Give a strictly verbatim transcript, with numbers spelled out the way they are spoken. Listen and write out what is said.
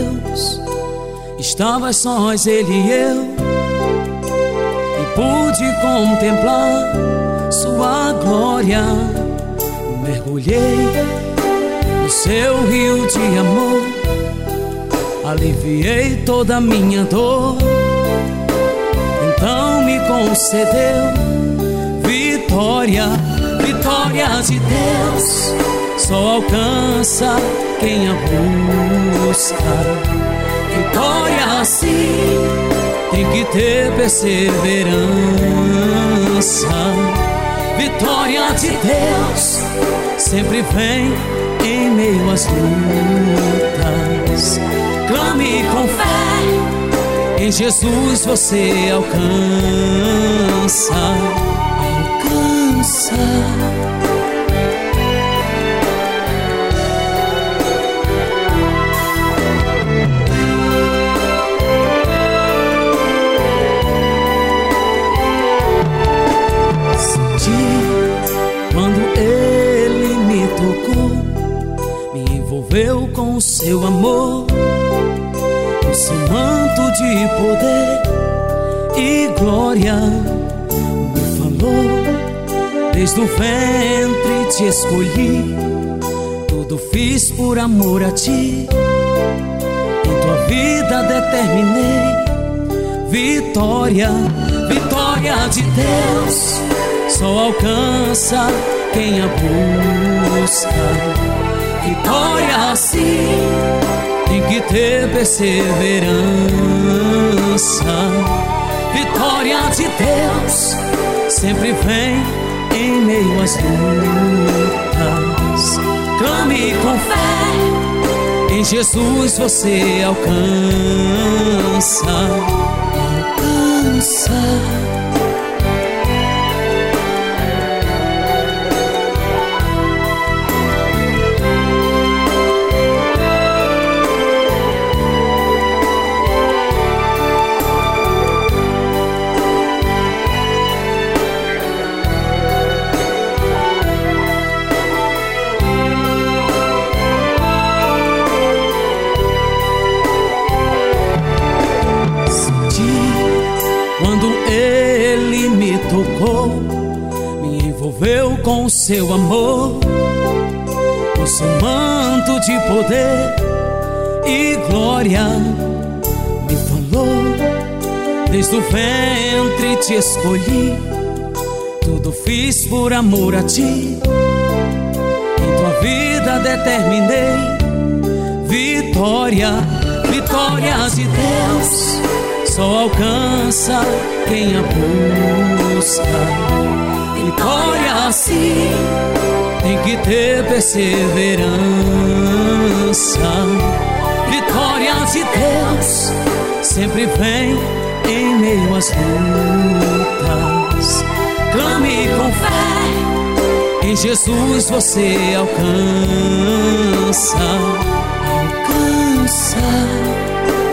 Deus, estava sós ele e eu, e pude contemplar sua glória. Mergulhei no seu rio de amor, aliviei toda a minha dor. Então me concedeu vitória, vitória de Deus. Só alcança quem a busca. Vitória assim tem que ter perseverança. Vitória de Deus sempre vem em meio às lutas. Clame com fé, em Jesus você alcança. Alcança. Quando ele me tocou, me envolveu com o seu amor, o seu manto de poder e glória. Me falou, desde o ventre te escolhi, tudo fiz por amor a ti, em tua vida determinei vitória, vitória de Deus. Só alcança quem a busca. Vitória assim tem que ter perseverança. Vitória de Deus sempre vem em meio às lutas. Clame com fé, em Jesus você alcança. Alcança. Quando ele me tocou, me envolveu com o seu amor, o seu manto de poder e glória. Me falou, desde o ventre te escolhi, tudo fiz por amor a ti, em tua vida determinei vitória, vitória de Deus. Só alcança quem a busca. Vitória assim tem que ter perseverança. Vitória de Deus sempre vem em meio às lutas. Clame com fé, em Jesus você alcança. Alcança.